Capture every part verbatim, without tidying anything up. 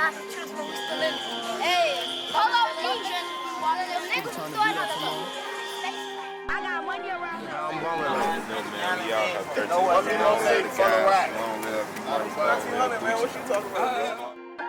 got some chips when we still in it. Hey, Polo G. Them niggas was throwing out the I got money around here. I'm balling on it, man. We all have thirteen What you gonna say? Follow right. Long live. thirteen hundred, man. What you talking about, man?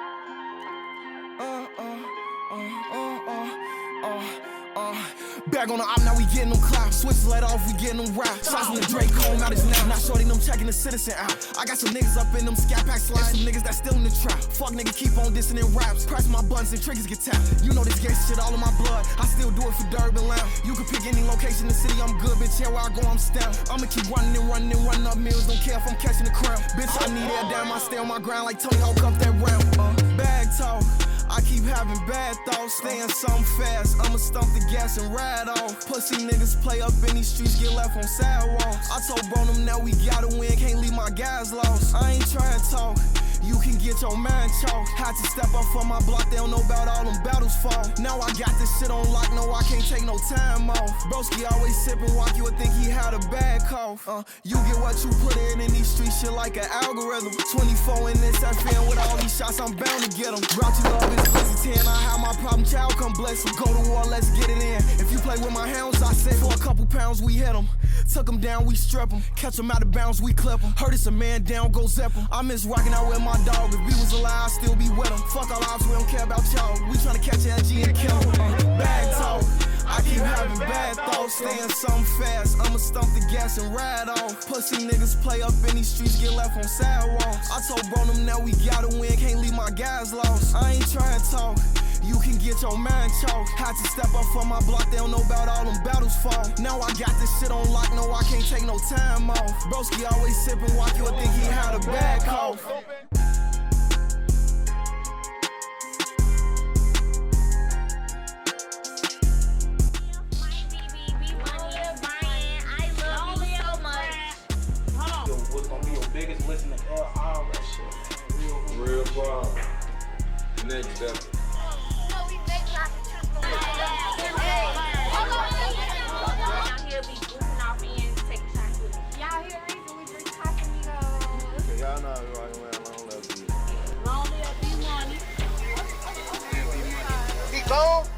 Uh, uh, uh, uh, uh, uh, uh. Back on the op, now we getting them clouds. Switches let off, we getting them route. Shots from the Drake home out is now. Not shorty them checking the citizen out. I got some niggas up in them scat pack slides. Some niggas that still in the trap. Fuck nigga, keep on dissing in raps. Press my buttons and triggers get tapped. You know this gangsta shit all in my blood. I still do it for Durban Lounge. You can pick any location in the city, I'm good, bitch. Yeah, where I go, I'm stamped. I'ma keep running and running and running up mills. Don't care if I'm catching the crown. Bitch, I need air down. I stay on my grind like Tony Hawk up that round. Uh, bag talk. I keep having bad thoughts, staying something fast. I'ma stump the gas and ride off. Pussy niggas play up in these streets, get left on sidewalks. I told bro them now we gotta win, can't leave my guys lost. I ain't trying to talk, you can get your mind chalked. Had to step up for my block, they don't know about all them battles fall. Now I got this shit on lock, no I can't take no time off. Broski always sippin' walk, you would think he had a bad cough. Uh, you get what you put in in these streets, shit like an algorithm. twenty-four in this F N with all these shots, I'm bound to get them. Brought you love is blessed ten, I have my problem child, come bless him. Go to war, let's get it in. If you play with my hounds, I say for a couple pounds we hit them. Took him down, we strip him. Catch him out of bounds, we clip him. Heard it's a man down, go zip him. I miss rocking out with my dog. If we was alive, I'd still be with him. Fuck all ops, we don't care about y'all. We tryna catch L G and kill him. Uh, bad talk. I keep having bad thoughts, staying something fast. I'ma stump the gas and ride off. Pussy niggas play up in these streets, get left on sidewalks. I told bro them now we gotta win, can't leave my guys lost. I ain't trying to talk, you can get your mind chalked. Had to step up for my block, they don't know about all them battles fall. Now I got this shit on lock, no I can't take no time off. Broski always sippin' walk, you would think he had a bad cough. Biggest listener ever, all that shit, man. Real, Real problem. Next step. No, we make lots of chips when we still in it. Hey, Polo G. Down here be goofing off and taking shots with it. Y'all hear reason we drink Casamigos. Okay, y'all know we rockin' around long live. Long live B one. Be gone.